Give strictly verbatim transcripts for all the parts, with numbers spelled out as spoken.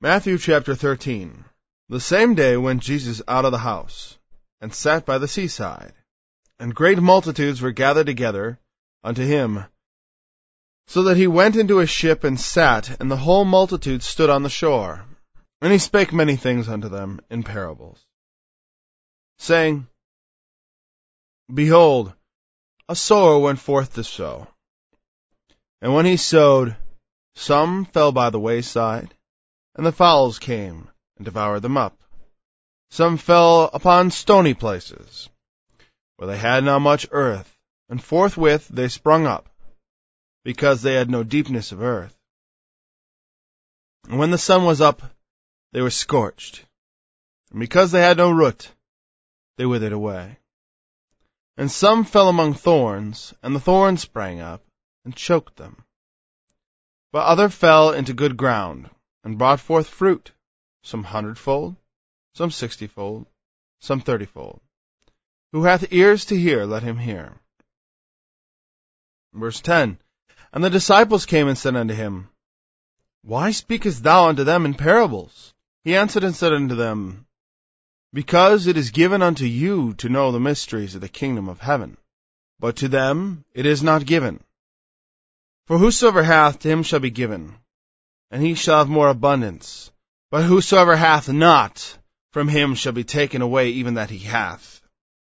Matthew chapter thirteen. The same day went Jesus out of the house, and sat by the seaside. And great multitudes were gathered together unto him, so that he went into a ship and sat, and the whole multitude stood on the shore. And he spake many things unto them in parables, saying, Behold, a sower went forth to sow. And when he sowed, some fell by the wayside, and the fowls came and devoured them up. Some fell upon stony places, where they had not much earth, and forthwith they sprung up, because they had no deepness of earth. And when the sun was up, they were scorched, and because they had no root, they withered away. And some fell among thorns, and the thorns sprang up, and choked them. But other fell into good ground, and brought forth fruit, some hundredfold, some sixtyfold, some thirtyfold. Who hath ears to hear, let him hear. Verse ten. And the disciples came and said unto him, Why speakest thou unto them in parables? He answered and said unto them, Because it is given unto you to know the mysteries of the kingdom of heaven, but to them it is not given. For whosoever hath, to him shall be given, and he shall have more abundance. But whosoever hath not, from him shall be taken away even that he hath.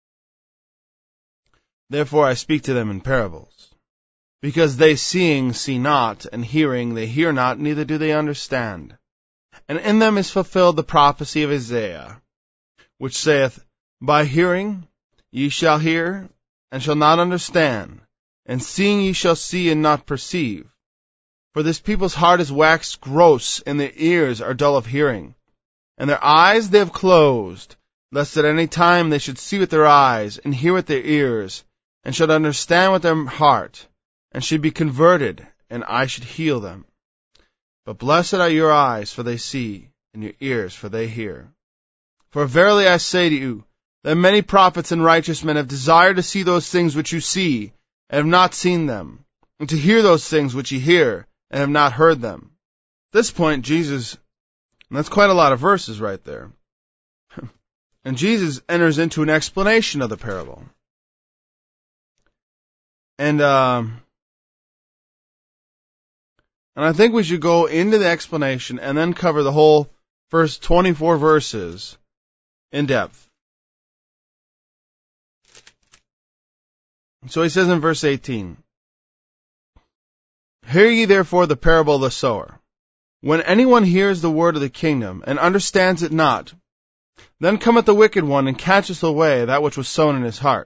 Therefore I speak to them in parables, because they seeing see not, and hearing they hear not, neither do they understand. And in them is fulfilled the prophecy of Isaiah, which saith, By hearing ye shall hear, and shall not understand, and seeing ye shall see and not perceive. For this people's heart is waxed gross, and their ears are dull of hearing. And their eyes they have closed, lest at any time they should see with their eyes, and hear with their ears, and should understand with their heart, and should be converted, and I should heal them. But blessed are your eyes, for they see, and your ears, for they hear. For verily I say to you, that many prophets and righteous men have desired to see those things which you see, and have not seen them, and to hear those things which you hear, and have not heard them. At this point, Jesus, and that's quite a lot of verses right there, and Jesus enters into an explanation of the parable. And, um, and I think we should go into the explanation and then cover the whole first twenty-four verses in depth. So he says in verse eighteen, Hear ye therefore the parable of the sower. When anyone hears the word of the kingdom, and understands it not, then cometh the wicked one, and catcheth away that which was sown in his heart.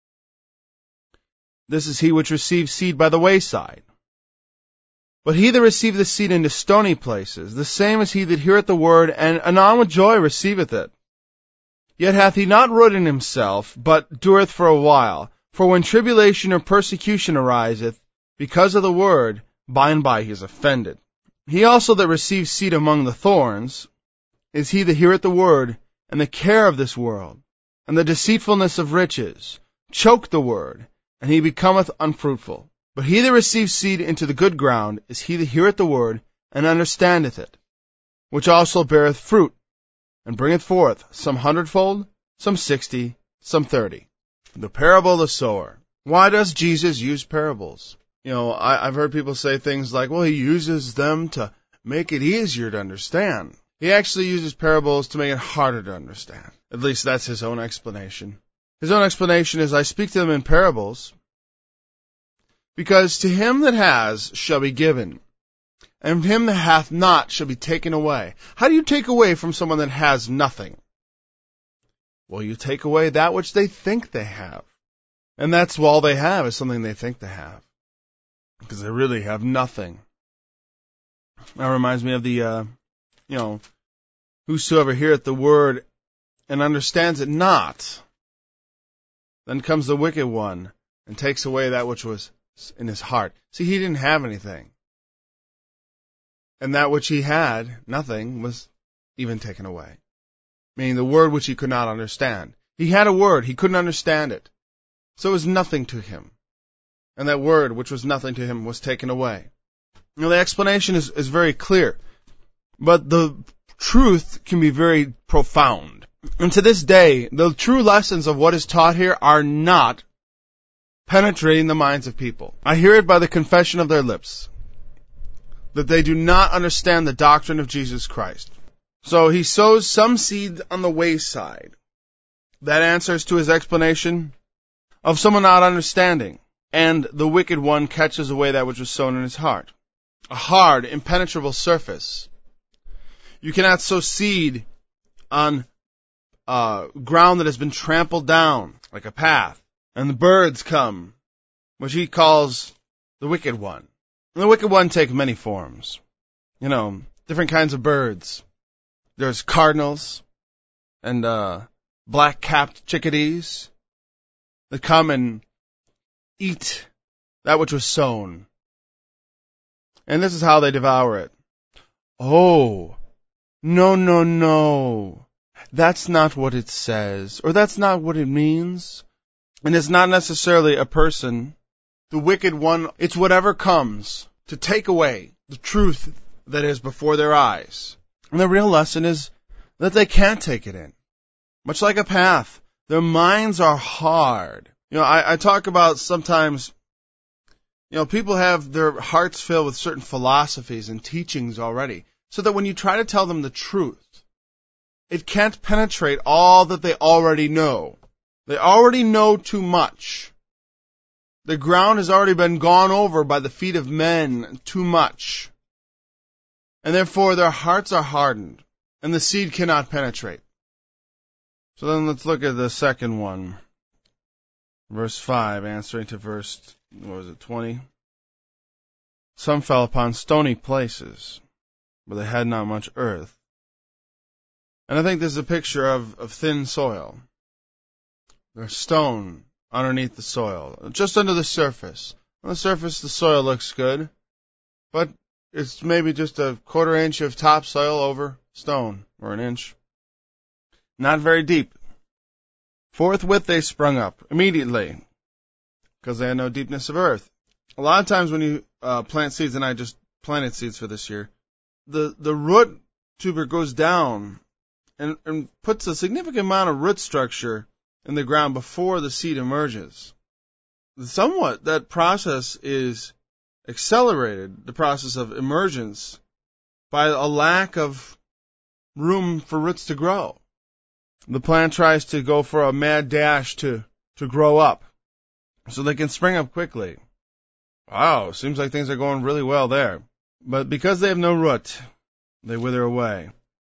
This is he which receives seed by the wayside. But he that receiveth the seed into stony places, the same is he that heareth the word, and anon with joy receiveth it. Yet hath he not root in himself, but dureth for a while. For when tribulation or persecution ariseth, because of the word, by and by he is offended. He also that receives seed among the thorns is he that heareth the word, and the care of this world, and the deceitfulness of riches, choke the word, and he becometh unfruitful. But he that receives seed into the good ground is he that heareth the word, and understandeth it, which also beareth fruit, and bringeth forth some hundredfold, some sixty, some thirty. The parable of the sower. Why does Jesus use parables? You know, I, I've heard people say things like, well, he uses them to make it easier to understand. He actually uses parables to make it harder to understand. At least that's his own explanation. His own explanation is, I speak to them in parables, because to him that has shall be given, and him that hath not shall be taken away. How do you take away from someone that has nothing? Well, you take away that which they think they have. And that's all they have, is something they think they have. Because they really have nothing. That reminds me of the, uh, you know, whosoever heareth the word and understands it not, then comes the wicked one and takes away that which was in his heart. See, he didn't have anything. And that which he had, nothing, was even taken away. Meaning the word which he could not understand. He had a word, he couldn't understand it. So it was nothing to him. And that word, which was nothing to him, was taken away. You know, the explanation is, is very clear. But the truth can be very profound. And to this day, the true lessons of what is taught here are not penetrating the minds of people. I hear it by the confession of their lips, that they do not understand the doctrine of Jesus Christ. So he sows some seed on the wayside. That answers to his explanation of someone not understanding. And the wicked one catches away that which was sown in his heart. A hard, impenetrable surface. You cannot sow seed on uh, ground that has been trampled down, like a path. And the birds come, which he calls the wicked one. And the wicked one take many forms. You know, different kinds of birds. There's cardinals and uh, black-capped chickadees that come and eat that which was sown. And this is how they devour it. Oh, no, no, no. That's not what it says, or that's not what it means. And it's not necessarily a person, the wicked one. It's whatever comes to take away the truth that is before their eyes. And the real lesson is that they can't take it in. Much like a path, their minds are hard. You know, I, I talk about sometimes, you know, people have their hearts filled with certain philosophies and teachings already, so that when you try to tell them the truth, it can't penetrate all that they already know. They already know too much. The ground has already been gone over by the feet of men too much. And therefore their hearts are hardened, and the seed cannot penetrate. So then let's look at the second one. Verse five, answering to verse, what was it, twenty? Some fell upon stony places, but they had not much earth. And I think this is a picture of, of thin soil. There's stone underneath the soil, just under the surface. On the surface, the soil looks good, but it's maybe just a quarter inch of topsoil over stone, or an inch. Not very deep. Forthwith they sprung up, immediately, because they had no deepness of earth. A lot of times when you uh, plant seeds, and I just planted seeds for this year, the, the root tuber goes down and, and puts a significant amount of root structure in the ground before the seed emerges. Somewhat, that process is accelerated, the process of emergence, by a lack of room for roots to grow. The plant tries to go for a mad dash to, to grow up, so they can spring up quickly. Wow, seems like things are going really well there. But because they have no root, they wither away.